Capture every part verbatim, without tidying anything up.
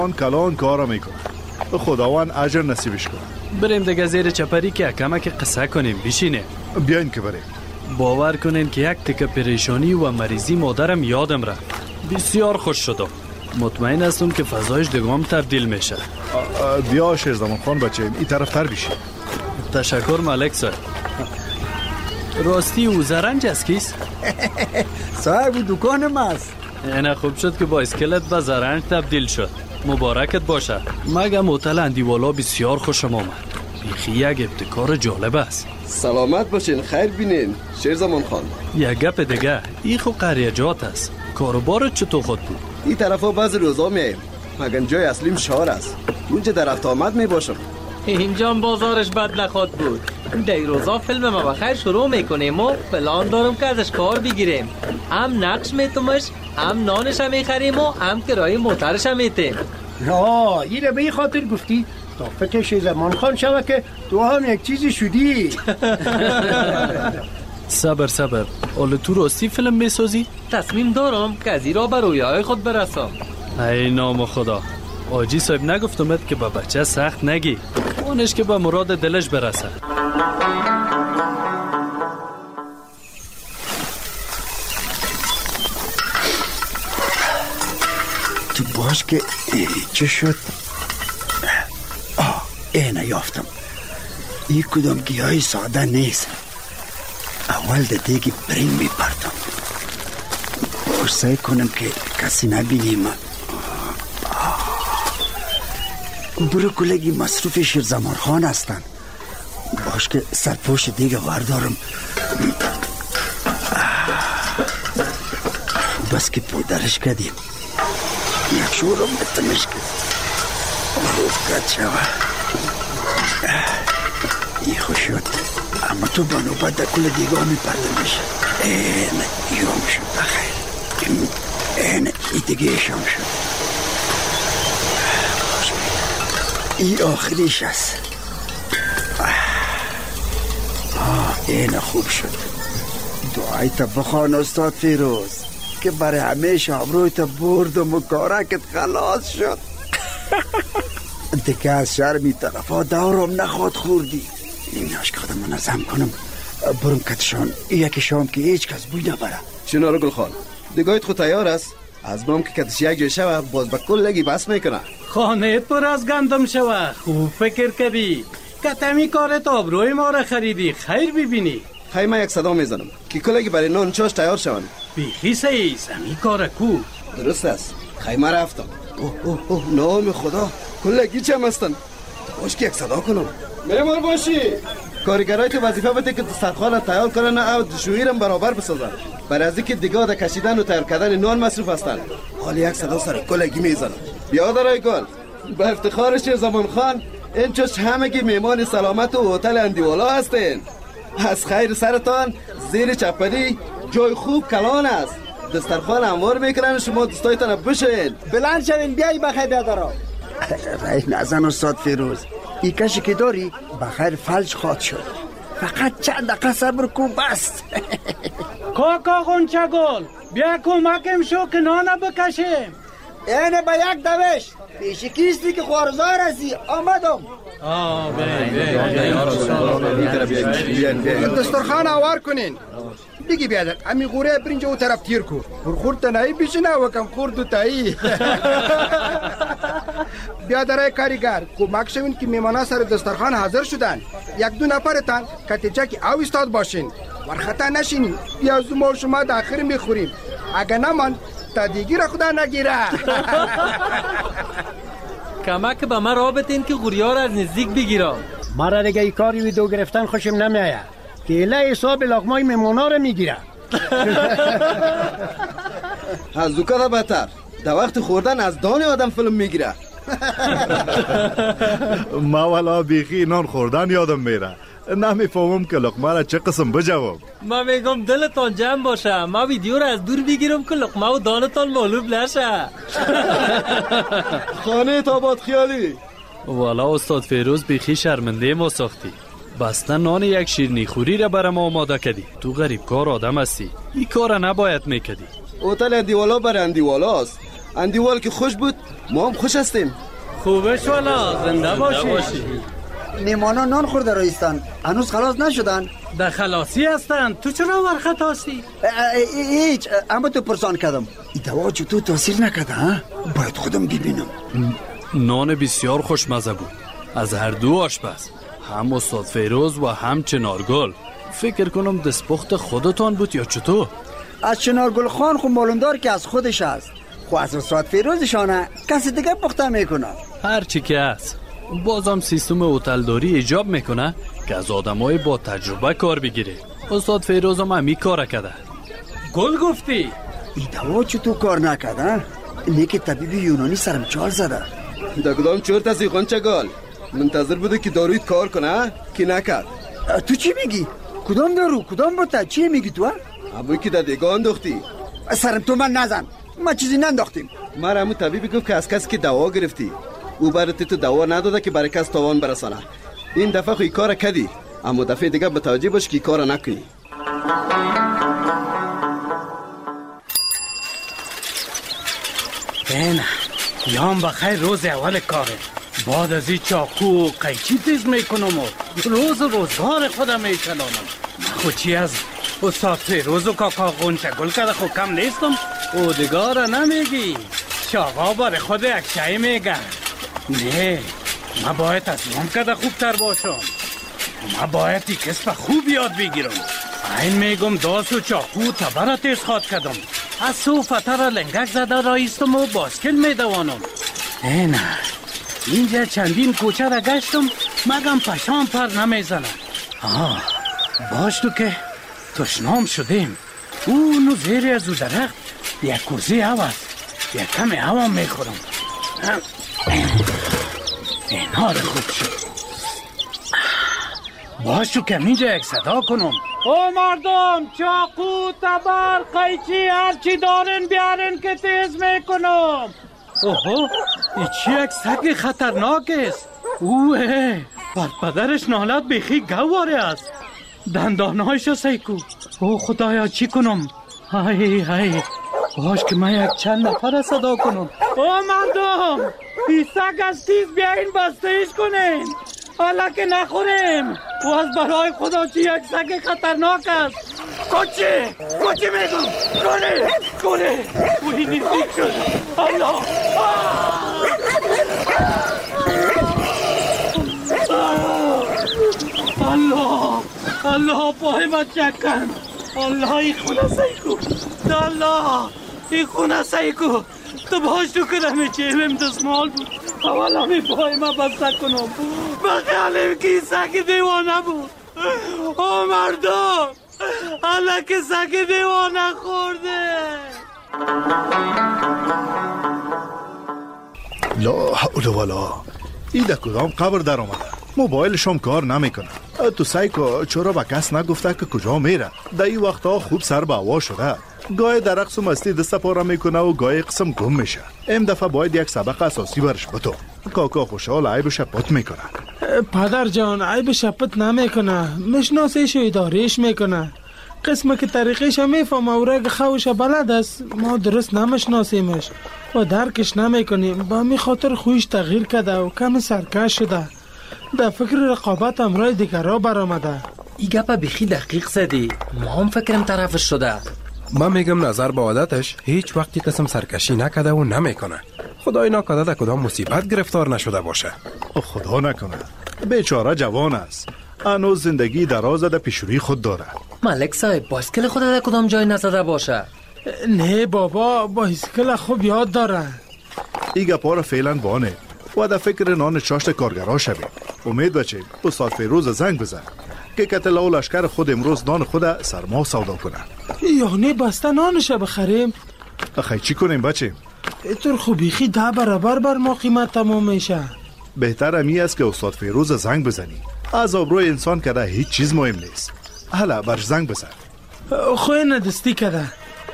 آن کلان کارا میکنه. خداوند اجر نصیبش کنه. بریم دیگه زیر چپری که کمک قصه کنیم. بشینه. بیاین که بریم. باور کنین که یک تکه پریشانی و مریضی مادرم یادم رفت. بسیار خوش شدم. مطمئن هستم که فضایش دیگه تبدیل میشه. بیا شیرزمان خان بچه این طرف تر بشی. تشکر ملک صاحب. راستی او زرنج است کیست؟ صاحب دکانم است. اینه خوب شد که با اسکلت به زرنج تبدیل شد. مبارکت باشه. مگه هتل اندیوالا بسیار خوشم آمد. بیخی یک ابتکار جالب است. سلامت باشین، خیر بینین شیرزمان خان. یک گپ دیگه، این خو قریجات است. کاروبارت چطور خود بود؟ این طرفا بعض روزا میایم، مگر جای اصلیم شهر است. اونجا در رفت آمد می باشم. اینجا بازارش بد نخواد بود. دی روزا فیلم ما بخیر شروع میکنیم و پلان دارم که ازش کار بگیریم. هم نقش میتومش، هم نانش هم میخریم و هم کرایه موترش هم میتیم. آه این رو به این خاطر گفتی تا فکر شیرزمان خان شوه که تو هم یک چیزی شدی. صبر صبر. اول تو راستی فیلم میسازی؟ تصمیم دارم که از این را به رویاهای خود برسم. ای نام خدا. آجی صاحب نگفتمت که با بچه سخت نگی. اونش که به مراد دلش برسه. تو باش که چه شد؟ آه اینه یافتم. این کدام گیاهی ساده نیست. اول ده دیگی برین میپردم. باش سعی کنم که کسی نبینیم. برو کلگی مصروف شیرزمان خان هستن. باش که سرپوش دیگه واردارم. بس که پودرش کردیم. یک شورم بتمش کد خوب کد شوه. ای خوش شد. اما تو بانو بعد در کل دیگه همی پردمش. این یوم شد بخیر. این ای دیگه شام شد. ای آخریش است. آه این خوب شد. دعای تا بخوان استاد فیروز که برای همیشه آبروی تا بردم و کارکت خلاص شد. دیگه از شرمی طرفا دورم نخواد خوردی. نمیاش که خودم منظم کنم. برم کتشان یکی شام که هیچ کس بوی نبره. چناره گل خان دیگایت خود تیار است؟ از برم که کتش یک جای شوه باز با کل لگی بس میکنه. خانه پر از گندم شوه. خوب فکر کردی. کتمی کارت آبروی ما را خریدی. خیر ببینی. خیلی من یک صدا میزنم که کلگی برای نان چاش تیار شون. بیخی سعی زمین کار کو. درست است. خیلی من رفتم. اوه اوه اوه نام خدا کلگی چم هستن. باش که یک صدا کنم. میمار باشی. کارگرای تو وظیفه بده که دسترخوان تیار کنن و شویرم برابر بسازن. برای از اینکه دیگه در کشیدن و تیار کردن نان مصروف هستن. حالا یک صدا سر کلگی میزنم. بیا درای گل. به افتخار شیرزمان خان این چوش همگی میمان سلامت و هتل اندیوالا هستین. از خیر سرتان زیر چپری جای خوب کلان است. دسترخوان انوار میکنن شما دوستایتان بشین. بلند شوین بیایی بخیر بیادارم. رای نزن استاد فیروز. ای کشی که داری بخیر فلج خواد شد. فقط چند دقیقه صبر کو بست. کاکا غنچه گل بیا کمکم شو که نانه بکشیم. اینه با یک دوش پیشی کیستی که خوارزار هستی آمدم. آه بین دسترخوان آوار کنین. دیگه بیادر امی غوره برینجا او طرف تیر کو. پر خورد تنهی بیشنه وکم خورد و تایی. بیادرای کاریگر کمک شوین که میمانا سر دسترخوان حاضر شدن. یک دو نفرتان کتیجه که او استاد باشین. ورخطا نشینین. بیا زما شما داخل میخوریم. اگه نمان تا دیگی را خدا نگیره. کمک به من را بتین که غوریار از نزدیک بگیرم. مرا دیگه ای کاری ویدو گرفتن خوشم نمیایه که اله حساب لقمای میمونا رو میگیره. از دوکا بدتر در وقت خوردن از دان آدم فیلم میگیره. ما والا بیخی نان خوردن یادم میره. نمیفهمم که لقمه را چه قسم بجوام. من میگم دلتان جمع باشه. ما ویدیو را از دور بگیرم که لقمه و دانتان معلوم نشه. خانه تاباد خیالی. والا استاد فیروز بیخی شرمنده ما ساختی. بستن نان یک شیرنی خوری را برام آماده کردی. تو غریب کار آدم هستی. این کار نباید میکردی. هتل اندیوالا بر اندیوالاست. اندیوال که خوش بود ما هم خوش هستیم. خوبش والا، زنده باشی. میمانا نان خورده رایستان، هنوز خلاص نشدن؟ در خلاصی هستن. تو چرا ورخت هستی؟ هیچ، اما تو پرسان کردم این دوا چطور تاثیر نکرده ها؟ باید خودم ببینم. نان بسیار خوشمزه بود از هر دو آشپز، هم استاد فیروز و هم چنارگل. فکر کنم دستپخت خودتان بود یا چطور؟ از چنارگل خان خود معلوم دار که از خودش است، خو از استاد فیروزشانه کسی دیگه پخته میکنه. هر چی که هست بازم سیستم هتلداری ایجاب میکنه که از آدمای با تجربه کار بگیره. استاد فیروز هم همی کار کرده. گل گفتی؟ این دوا چطور کار نکرده؟ اینه که طبیب یونانی سرم چال زده. در کدام چورت هستی قنچگال؟ منتظر بوده که دارویت کار کنه که نکرد. تو چی میگی؟ کدام دارو؟ کدام بوته؟ چی میگی تو؟ ابوی که در دیگه انداختی. سرم تو من نزن، ما چیزی ننداختیم. من همون طبیبی گفت که از کسی که دوا گرفتی او برات تو دوا نداده که برای کس تاوان برسانه. این دفعه خو این کار کردی، اما دفعه دیگه متوجه باش که کار نکنی. بینه یام بخیر روز اول کاره، بعد از این چاقو و قیچی تیز میکنم و روز روزگار خودم میکنم. خود چی از استاد فیروز و کاکا غنچگل کرده خود کم نیستم. او دیگاره نمیگی، شاقا بار خود یک شای میگن. نه، ما باید از نام کده خوبتر باشم. ما باید ای کسب خوب یاد بگیرم. این میگم داس و چاقو تبره تیز خواد کدم. از سو فتر لنگک زده رایستم و باسکل میدوانم. نه نه، اینجا چندین کوچه را گشتم مگم پشام پر نمیزنه. آه، باش تو که تشنام شدیم. او نو زیر از او درخت یک کوزی هوا یک کمی هوا میخورم. این حال خوب شد. باش تو که اینجا یک صدا کنم. او مردم، چاقو، تبر، قیچی هرچی دارین بیارین که تیز میکنم. اوهو، ای چی یک سگ خطرناک است. اوه، بر پدرش نالت بخی گواره است. دندانهایشو سیکو. او خدایا چی کنم؟ های های، باش که من یک چند نفر صدا کنم. او مردم، ای سگ از تیز بیاین بستهش کنین، حالا که نخوریم. و از برای خدا چی یک سگ خطرناک است. کچی کچی میگم کنه کنه و این نزدیک شد. الله الله الله پای من چکن. الله ای خونه سیکو، الله ای خونه سیکو. تو باش تو کنم چیمم دستمال بود. اول همی پای من بسته کنم بخیالیم که این سگ دیوانه بود. او مردم، حالا که سگ دیوانه خورده. لا حول ولا، این در کدام قبر در آمده؟ موبایلش هم کار نمیکنه. تو سایکو چرا به کس نگفته که کجا میره؟ در این وقتا خوب سر به هوا شده. گاهی در رقص و مستی دست پاره میکنه و گاهی قسم گم میشه. این دفعه باید یک سبق اساسی برش بتو. کاکا خوشحال عیبش پت میکنه. پدر جان عیبش پت نمیکنه، مشناسیش و ادارهش میکنه. قسمه که طریقش میفهمه و رگ خوش بلد است، ما درست نمشناسیمش و درکش نمیکنیم. با می خاطر خویش تغییر کرده و کم سرکش شده. در فکر رقابت امرای دیگرها برآمده. ای گپا بخی دقیق زدی، ما هم فکرم طرفش شده. من میگم نظر به عادتش هیچ وقتی قسم سرکشی نکده و نمیکنه. خدای نکرده در کدام مصیبت گرفتار نشده باشه. خدا نکنه، بیچاره جوان است، هنوز زندگی دراز در پیشروی خود داره. ملک صاحب، بایسکل خود در کدام جای نزده باشه؟ نه بابا، بایسکل خوب یاد داره. این گپا را فعلا بانه و در فکر نان چاشت کارگرها شویم. امید بچیم استاد فیروز زنگ بزن که کتل و لشکر خود امروز نان خود سرما سودا کنه. یعنی بسته نانش بخریم؟ اخی چی کنیم بچیم؟ اینطور خوبیخی ده برابر بر ما قیمت تمام میشه. بهتر امی است که استاد فیروز زنگ بزنی. از آبروی انسان کده هیچ چیز مهم نیست. حالا برش زنگ بزن. خوی ندستی کده.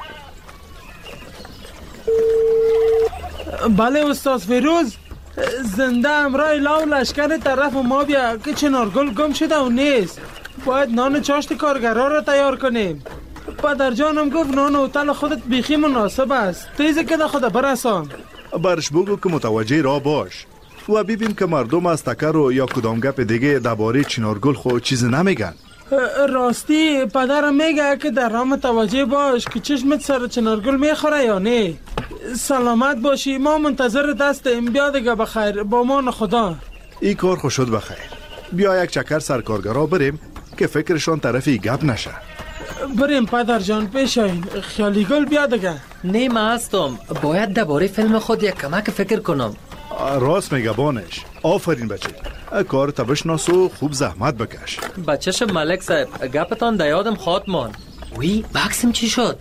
بله استاد فیروز، زنده امرای لاو لشکر طرف ما بیا که چنارگل گم شده و نیست. باید نان چاشت کارگرها را تیار کنیم. پدر جانم گفت نان هتل خودت بیخی مناسب است. تیزه که ده خود برسان. برش بگو که متوجه را باش و ببین که مردم از تکر و یا کدام گپ دیگه درباره چنارگل خود چیز نمیگن. راستی پدرم میگه که در راه متوجه باش که چشمت سر چنارگل میخوره یا نه. سلامت باشی، ما منتظر دستیم. بیا دیگه بخیر، با مان خدا. این کار خوش شد بخیر. بیا یک چکر سرکارگرا بریم که فکرشان طرفی گپ نشه. بریم پدر جان، پیش این خیالی گل بیا دیگه. نه من هستم، باید درباره فیلم خود یک کمک فکر کنم. راست میگه بانش. آفرین بچه، کار بشناس و خوب زحمت بکش. بچهش ملک صاحب، گپتان در یادم خواهد ماند. وی بکسم چی شد؟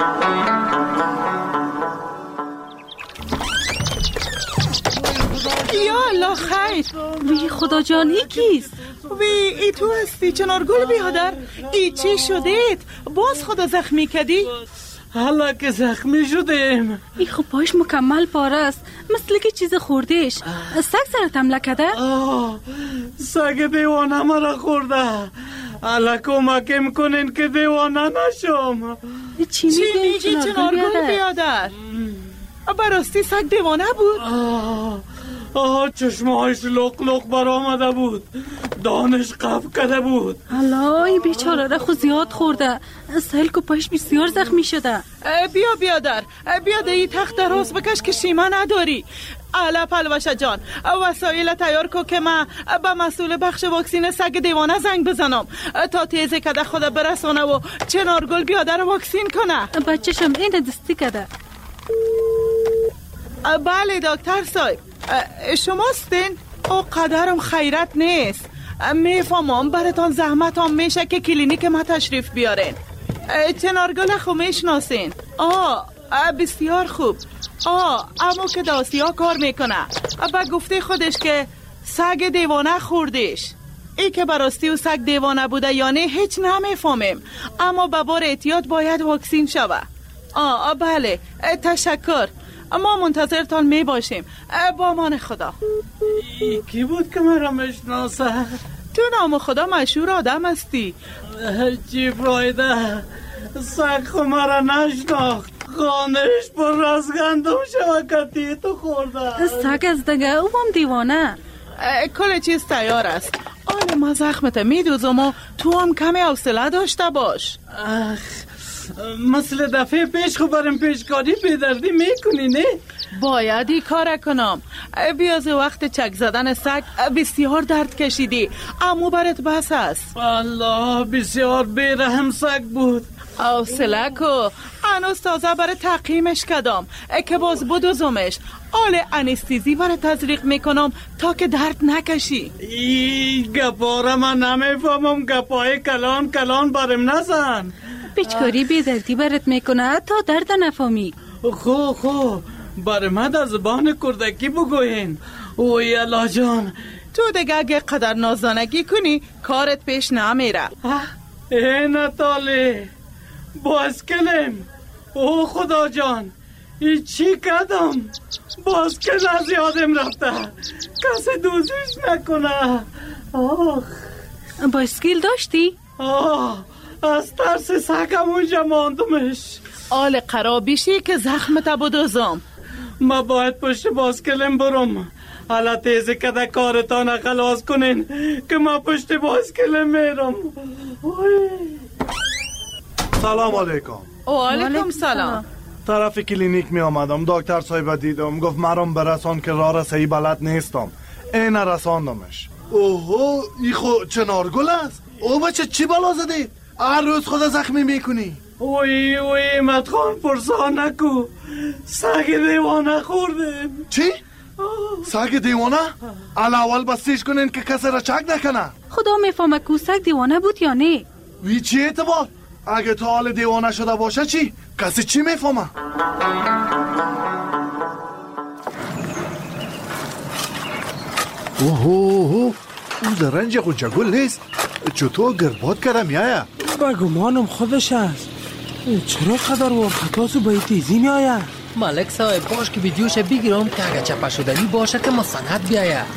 یا الله خیر. وی خدا جان ای کیست؟ وی ای تو هستی چنارگل بیادر؟ ای چی شدید؟ باز خدا زخمی کردی؟ حالا که زخمی شدیم. ای خب پایش مکمل پاره است، مثل که چیز خوردهش. سگ سرت حمله کرده؟ سگ دیوانه مرا خورده. حالا کمکم کنین که دیوانه نشم. چی میگی چنارگل بیادر؟ براستی سگ دیوانه بود؟ آه آه چشمهایش لق لق برآمده بود، دانش قف کرده بود. الله، این بیچاره را خود زیاد خورده. سهل که پایش بسیار زخمی شده. بیا بیادر، بیا ده این تخت دراز بکش که شیمه نداری. الا پلوشه جان، وسایل تیار کو که من به مسئول بخش واکسین سگ دیوانه زنگ بزنم تا تیزه کده خود برسانه و چنارگل بیادر واکسین کنه. بچه‌شم این دستی کده. بله دکتر صاحب، شماستین؟ او قدرم خیرت نیست. میفهمم براتان زحمت هم میشه که کلینیک ما تشریف بیارین. چنارگل خو میشناسین؟ آه بسیار خوب. آه اما که داسیا کار میکنه. با گفته خودش که سگ دیوانه خوردش. ای که براستی و سگ دیوانه بوده یا نه هیچ نمیفهمیم، اما به بار احتیاط باید واکسین شوه. آه بله تشکر، ما منتظرتان می باشیم. با امان خدا. ای کی بود که مرا میشناسه؟ تو نام خدا مشهور آدم هستی. چی فایده؟ سگ خو مرا نشناخت. خانهش پر از گندم شوکتی تو خورده. سگ از دیگه او هم دیوانه. کل چیز تیار است. آن ما زخمت میدوزم و تو هم کمی حوصله داشته باش. اخ مثل دفعه پیش خو برم پیشکاری بیدردی میکنی نه؟ باید ای کار کنم. بیاز وقت چک زدن سگ بسیار درد کشیدی، اما برات بس است. الله بسیار بیرحم سگ بود. حوصله کو، هنوز تازه برای تقییمش کدام که باز بدوزمش. آل انستیزی برای تزریق میکنم تا که درد نکشی. ای گپاره من نمیفهمم، گپای کلان کلان برم نزن. پیچکاری بیدردی برات میکنه تا درد نفهمی. خو خو بر من در زبان کردکی بگوین. اوی الله جان، تو دیگه اگه قدر نازانگی کنی کارت پیش نمیره. ای نتالی باسکلم. او خدا جان، ای چی کردم؟ باسکل از یادم رفته، کسی دوزیش نکنه. آخ باسکل داشتی؟ آه از ترس سگم اونجا ماندمش. آل قرابیشی که زخمت بدوزم. ما باید پشت باسکلم برم. حالا تیزی کده کارتان خلاص کنین که ما پشت باسکلم میرم. سلام علیکم. و علیکم سلام. طرف کلینیک می آمدم، دکتر صاحب دیدم، گفت مرام برسان که راه را صحیح بلد نیستم. این رساندمش. اوهو ای خو چنارگل است. او بچه چی بلا زدی؟ هر روز خود زخمی میکنی. اوی اوی مدخان پرسان نکو، سگ دیوانه خوردیم. چی؟ سگ دیوانه؟ اول اول بستیش کنین که کسی را چک نکنه. خدا میفهمه که سگ دیوانه بود یا نه. وی چی اعتبار؟ اگه تو حال دیوانه شده باشه چی؟ کسی چی میفهمه؟ اوه اوه او در رنج قنچه گل نیست. چطور گرباد کرده میایه؟ بگمانم خودش است. چرا قدر ورخطاسو به تیزی میایه؟ ملک صاحب باش که ویدیوش بگیرم که اگه چپه شدنی باشه که مستند بیایه.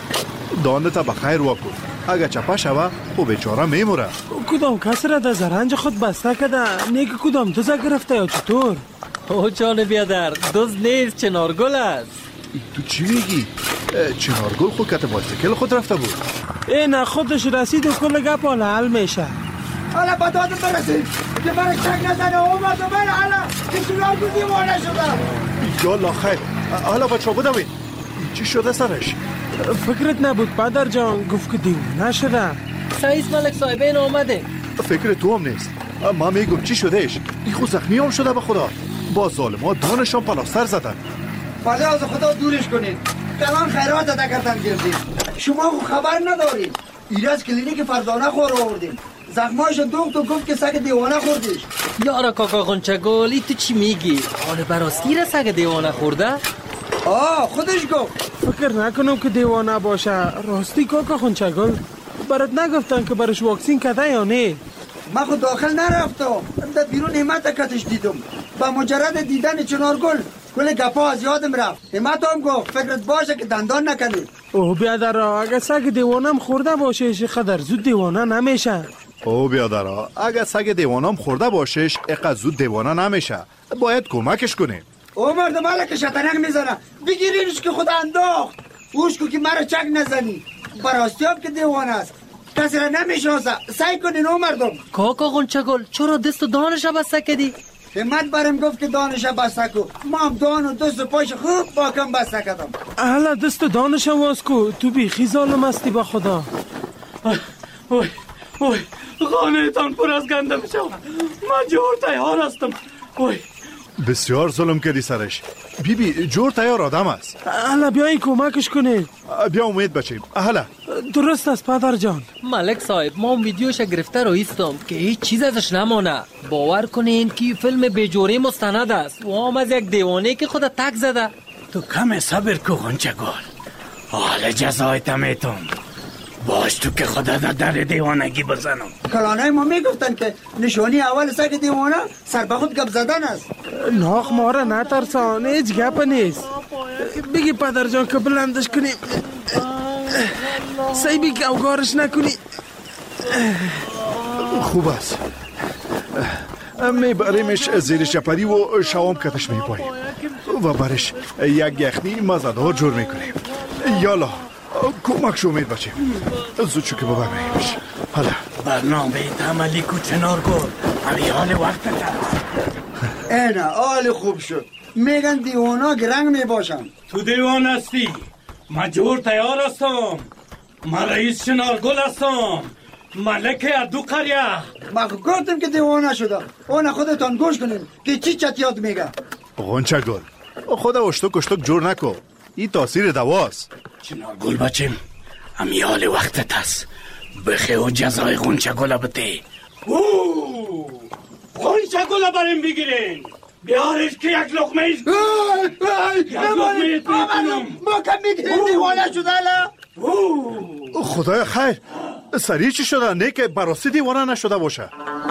دانتا بخیر واکو. اگه چپا شوه او بیچاره میموره. کدام کس را در زرنج خود بسته کده؟ نیک کدام دوزه گرفته یا چطور؟ او جان بیادر، دوز نیست، چنارگل است. تو چی میگی؟ چنارگل خود کت بایسکل خود رفته بود. این خودش رسید و کل گپ حالا حل میشه. حالا با دادم برسید که برای چک نزنه اومد و بره حالا که چنارگل دیوانه شده. یالا خیر. حالا بچه بودوین چی شده سرش؟ فکرت نبود پدر جان گفت که دیوانه شده. سعیس ملک صاحبین آمده. فکر تو هم نیست. ما میگم چی شدهش؟ این خود زخمی هم شده به خدا. با ظالم ها دانشان پلاستر زدن. فضا از خدا دورش کنید. کلان خیرات ادا کردن گردید. شما خو خبر ندارید. ایراز کلینیک فرزانه خور آوردیم. زخمایش دوخت و گفت که سگ دیوانه خوردیش. یارا کاکا غنچگل ای تو چی میگی؟ حال براستی را سگ دیوانه خورده؟ آه خودش گفت. فکر نکنم که دیوانه باشه. راستی کاکا غنچگل برات نگفتن که برش واکسین کده یا نه؟ من خود داخل نرفتم. در بیرون همت کتش دیدم. با مجرد دیدن چنارگل کل گپا از یادم رفت. همت هم گفت فکرت باشه که دندان نکنید. اوه بیادرها اگه سگ دیوانم خورده باشش قدر زود دیوانه نمیشه. او بیادرها اگه سگ دیوانم خورده باشش اقدر زود دیوانه نمیشه. باید کمکش کنیم. او مرد مالا که شطرنگ میزنه بگیرینش که خود انداخت. اوشکو که مرا چک نزنی. براستی هم که دیوانه است. کسی را نمیشناسه. سعی کنین او مردم. کاکا غنچگل چرا دست و دانش بسته کردی؟ همت برم گفت که دانش بسته کو. ما هم دان و دست و پاش خوب باکم بسته کردم. حالا دست و دانش واز کو. تو بیخی ظالم هستی با خدا. اوی اوی خانه تان پر از گنده میشه. من جور تیار هستم. اوی بسیار ظلم کردی سرش. بی بی جور تیار آدم است. حالا بیایی کمکش کنید. بیا امید بچیم. حالا درست است پدر جان. ملک صاحب ما هم ویدیوش گرفته رو ایستم که هیچ چیز ازش نمانه. باور کنین که فیلم بیجوری مستند است و هم از یک دیوانه که خود تک زده. تو کم صبر کو غنچگل. حال جزایت میتم. باش تو که خدا در در دیوانگی بزنم. کلانای ما میگفتن که نشانی اول سگ دیوانه سر به خود گپ زدن است. ناخ ماره نترسان هیچ گپ نیست. بگی پدر جان که بلندش کنیم. سعی که اوگارش نکنی. خوب است. میبریمش زیر شپری و شوام کتش میپاییم و برش یک یخنی مزدار جور میکنیم. یالا کمک شو امید بچیم. زود شو که ببریمش. حالا برنامه عملی کو چنارگل. همی حال وقت هست. اینه حال خوب شد. میگن دیوانا گرنگ میباشن. تو دیوان هستی. من جور تیار هستم. من رئیس چنارگل هستم. ملک ادو قریه. من گفتم که دیوانه شده. اون خودتان گوش کنین که چی چتیات میگه. غنچگل خدا اشتک اشتک جور نکو. این تاثیر دواست. چنارگل بچیم همی حال وقتت هست. بخی و جزای غنچگل بته. اوه غنچگل بریم بگیرین. بیارش که یک لقمه ایش یک لقمه ایش میکنم. ما کم میگیرین دیوانه شده الا. خدای خیر سریع چی شده؟ نه که براستی دیوانه نشده باشه.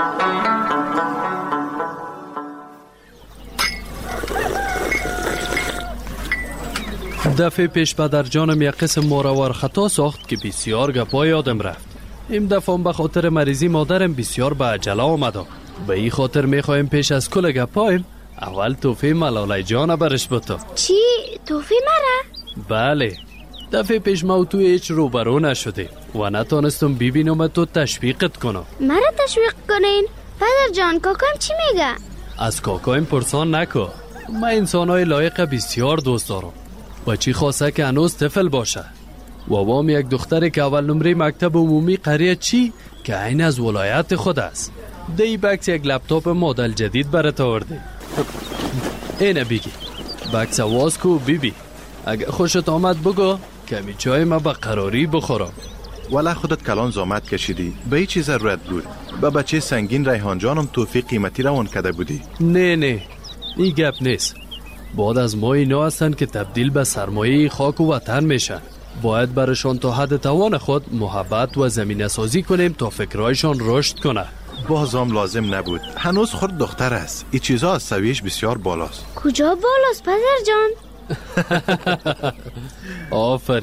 دفعه پیش پدر جانم یک قسم ماروار خطا ساخت که بسیار گپای یادم رفت. این دفعه به خاطر مریضی مادرم بسیار به عجله آمدم. به این خاطر میخوایم پیش از کل گپایم اول توفی ملاله جان برش بتم. چی؟ توفی مرا؟ بله. دفعه پیش ما تو هیچ روبرو نشده و نتانستم ببینم تو تشویقت کنم. مرا تشویق کنین؟ پدر جان کاکایم چی میگه؟ از کاکایم پرسان نکن. من انسانای لایق بسیار دوست دارم. بچی خواسته که هنوز طفل باشه و وام یک دختری که اول نمره مکتب عمومی قریه چی که عین از ولایت خود است. دی بکس یک لپتاپ مدل جدید برات آورده. اینه بگی بکس واز کو بی بی اگه خوشت آمد بگو کمی چای ما به قراری بخورم. ولی خودت کلان زامت کشیدی به این چیز ضرورت بود. به بچه سنگین ریحان جانم توفیق قیمتی روان کده بودی. نه نه این گپ نیست. بعد از ما اینا هستن که تبدیل به سرمایه خاک و وطن میشن. باید برشان تا حد توان خود محبت و زمینه سازی کنیم تا فکرایشان رشد کنه. بازم لازم نبود. هنوز خود دختر است. این چیزا از سویش بسیار بالاست. کجا بالاست پدر جان؟ آفرین.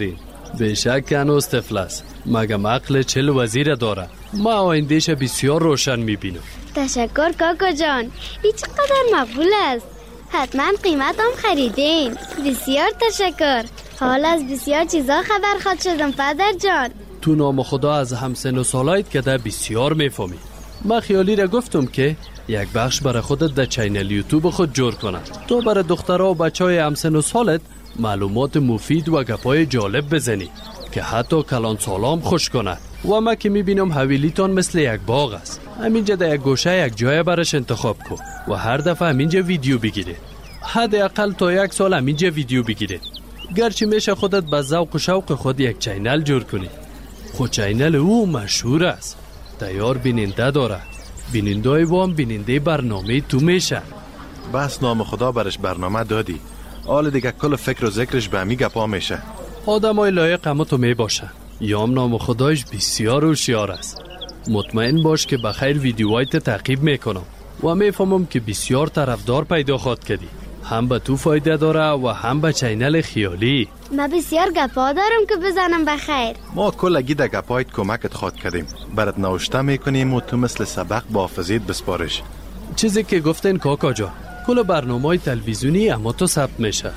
بیشک که هنوز طفل است، مگم عقل چل وزیر داره. ما آیندهش بسیار روشن میبینم. تشکر کاکا جان، این چقدر مقبول است. حتما قیمت هم خریدین. بسیار تشکر. حال از بسیار چیزا خبر خواد شدم پدر جان. تو نام خدا از همسن و سالایت که ده بسیار میفهمی. ما خیالی را گفتم که یک بخش برای خودت در چینل یوتیوب خود جور کنه. تو برای دخترها و بچه های همسن و سالت معلومات مفید و گپای جالب بزنی که حتی کلان سالام خوش کنه. و ما که میبینم حویلیتان مثل یک باغ است. همینجا در یک گوشه یک جای برش انتخاب کن و هر دفعه همینجا ویدیو بگیره. حداقل تا یک سال همینجا ویدیو بگیره. گرچه میشه خودت به ذوق و شوق خود یک چینل جور کنی. خود چینل او مشهور است. تیار بیننده داره. بینندای وام بیننده برنامه تو میشه. بس نام خدا برش برنامه دادی. حال دیگه کل فکر و ذکرش به همی گپا میشه. آدمای لایق همه تو میباشه. یام نام خدایش بسیار هوشیار است. مطمئن باش که بخیر ویدیوهایت تعقیب میکنم و میفهمم که بسیار طرفدار پیدا خواد کردی. هم به تو فایده داره و هم به چینل خیالی. ما بسیار گپا دارم که بزنم بخیر. ما کلگی در گپایت کمکت خواد کردیم. برات نوشته میکنیم و تو مثل سبق با حافظیت بسپارش. چیزی که گفتین کاکا جان، کل برنامه‌های تلویزیونی اما تو ثبت میشه.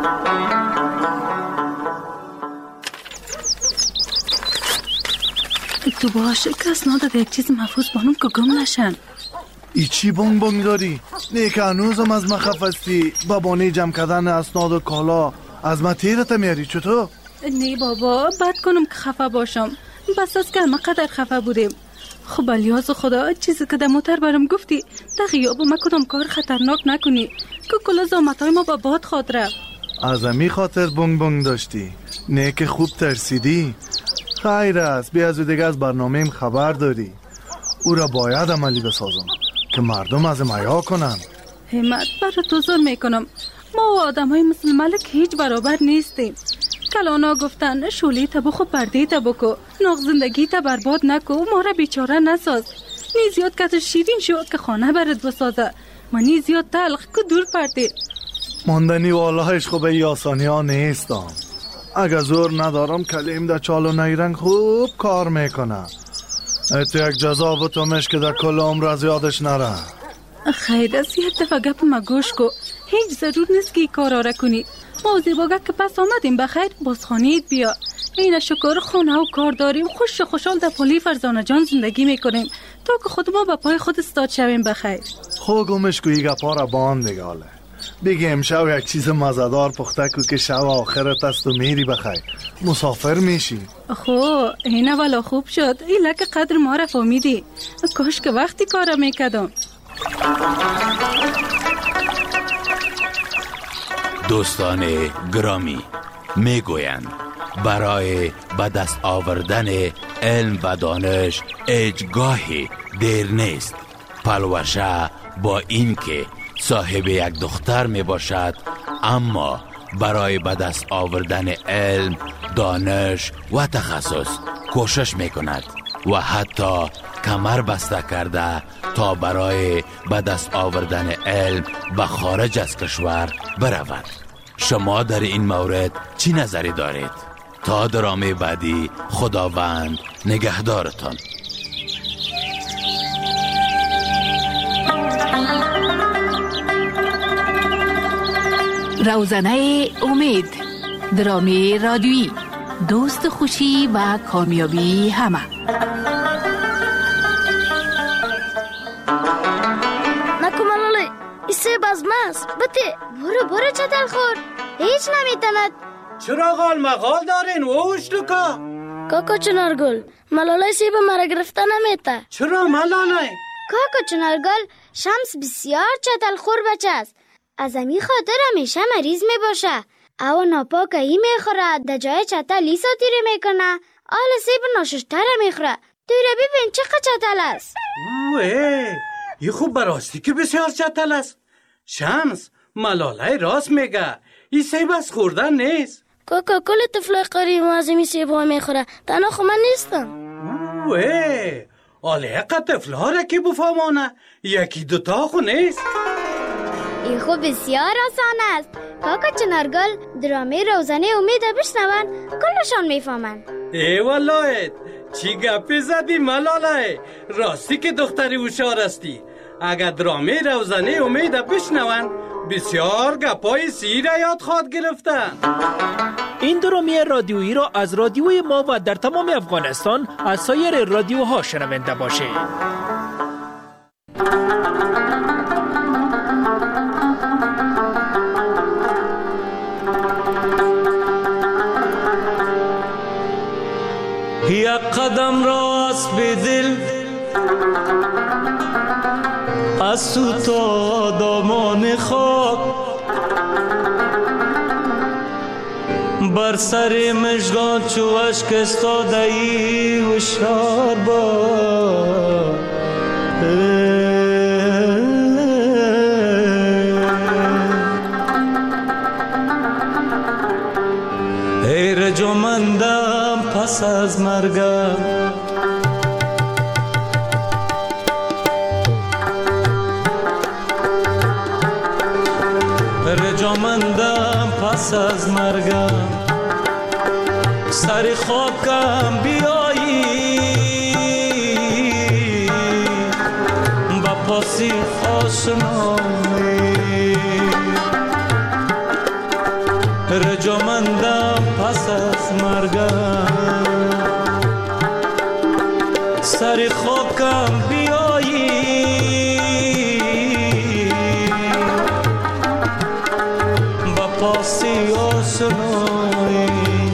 تو باشه کس ناداد یک چیز محفوظ بانم که گم نشن. ای چی بانگ بانگ داری؟ نه که هنوزم از من خفستی بابانه جمع کردن اسناد و کالا از من تیرت میاری چطور؟ نه بابا بد کنم که خفه باشم. بس از که همه قدر خفه بودیم. خب الیاز خدا چیزی که در موتر برام گفتی در غیاب ما کدام کار خطرناک نکنی که کلا زامتای ما با باد خواد رفت. از امی خاطر بانگ بانگ داشتی؟ نه که خوب ترسیدی؟ خیر است بیا از دیگه از برنامه ایم خبر داری. او را باید عملی بسازم که مردم از میا کنن. همت برای تو زور میکنم. ما و آدم های مثل ملک هیچ برابر نیستیم. کلانا گفتن شولی تبخ و پرده تبکو ناغ زندگی تا برباد نکو ما را بیچاره نساز. نی زیاد کت شیرین شو که خانه برد بسازه و نی زیاد تلخ که دور پرده. ماندنی والهش خوب ای آسانی ها نیستم. اگه زور ندارم کلیم در چال و نیرنگ خوب کار میکنه. تو یک جزا بتومش که در کل عمر از یادش نره. خیر از یک دفعه گپ ما گوش کو. هیچ ضرور نیست که ای کار را کنی. ما زیباگه که پس آمدیم بخیر بازخانیت بیا. این شکر خونه و کار داریم خوش خوشحال در پلی فرزانه جان زندگی میکنیم تا که خود ما با پای خود استاد شویم بخیر. خو گمش کو ای گپا را بان دیگاله. بگیم شو یک چیز مزدار پخته کو که شو آخرت است و میری بخیر مسافر میشی. خو این اولا خوب شد ایلا که قدر ما را فهمیدی. کاش که وقتی کارا میکدم. دوستان گرامی میگویند برای به دست آوردن علم و دانش هیچگاهی دیر نیست. پلوشه با اینکه صاحب یک دختر می باشد اما برای به دست آوردن علم، دانش و تخصص کوشش می کند و حتی کمر بسته کرده تا برای به دست آوردن علم به خارج از کشور برود. شما در این مورد چی نظری دارید؟ تا درامه بعدی خداوند نگهدارتان. روزنه امید، درامی رادیویی، دوست خوشی و کامیابی همه. نکو ملاله ایسه بازماست بته برو برو چتل خور هیچ نمیتند. چرا غال مغال دارین ووش لکا؟ کاکا چنارگل ملاله سیب مرا گرفته نمیته. چرا ملاله؟ کاکا چنارگل شمس بسیار چتل خور بچه است. از امی خاطر همیشه مریض می باشه. او ناپاک ای می خوره در جای چتل لیسا تیره می کنه. آل سیب ناششتر می خوره. توی ببین چقدر چتل است. اوه ای خوب براستی که بسیار چتل است. شمس ملاله راست میگه. این سیب از خوردن نیست. کاکا کل طفل قریب از امی سیب ها می خوره. تنها خو من نیستم. اوه آله اقا طفل ها را که بفهمانه یکی دوتا خو نیست. این خوب بسیار آسان است. کاکا چنارگل درامه روزانه امید بشنون کلشان میفهمن. ای والله چی گپی زدی ملاله؟ راستی که دختری هوشیار استی. اگر درامه روزانه امید بشنون بسیار گپای سیر یاد خواد گرفتن. این درامه رادیویی را از رادیوی ما و در تمام افغانستان از سایر رادیوها شنونده باشید. یک قدم راست به دل از تو تا دامان خاک بر سر مژگان چو اشک استاده ای هوشیار باش. ای رجمندم پس از مرگم رجمندم پس از مرگم سر خاکم بیایی با پاسی آشنایی رجمندم پس از مرگم سر خاکم بیایی با پاسی آشنایی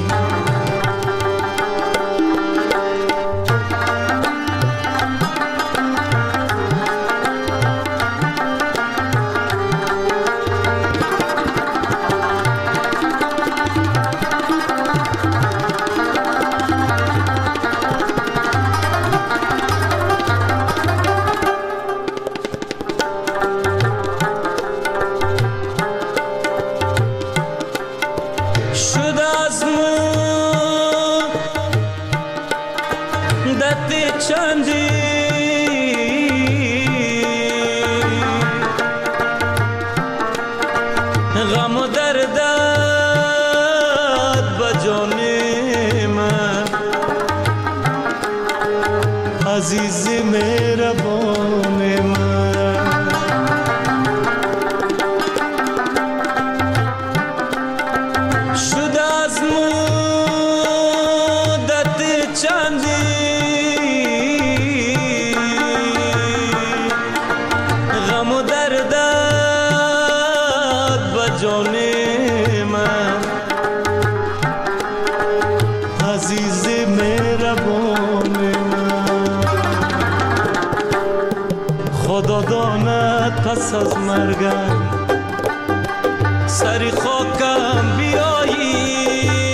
پس از مرگم سری خاکم بیایی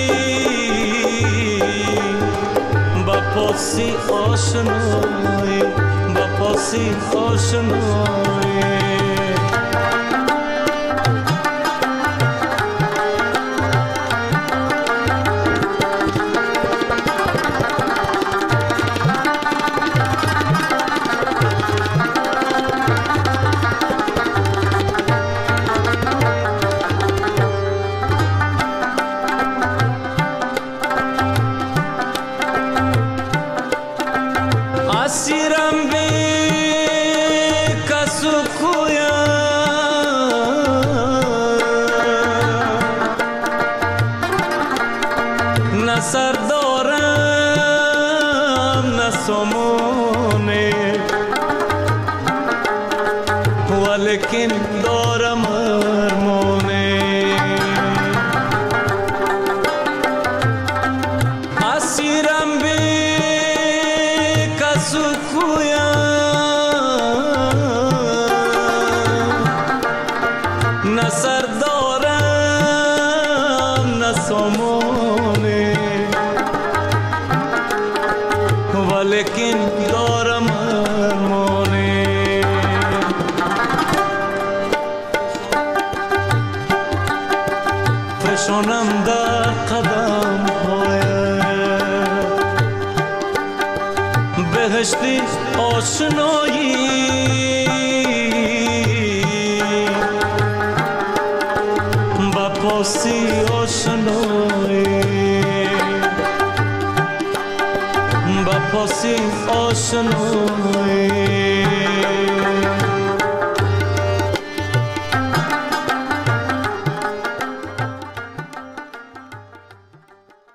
با پاسی آشنایی با پاسی آشنایی پاسی آشنایی با پاسی آشنایی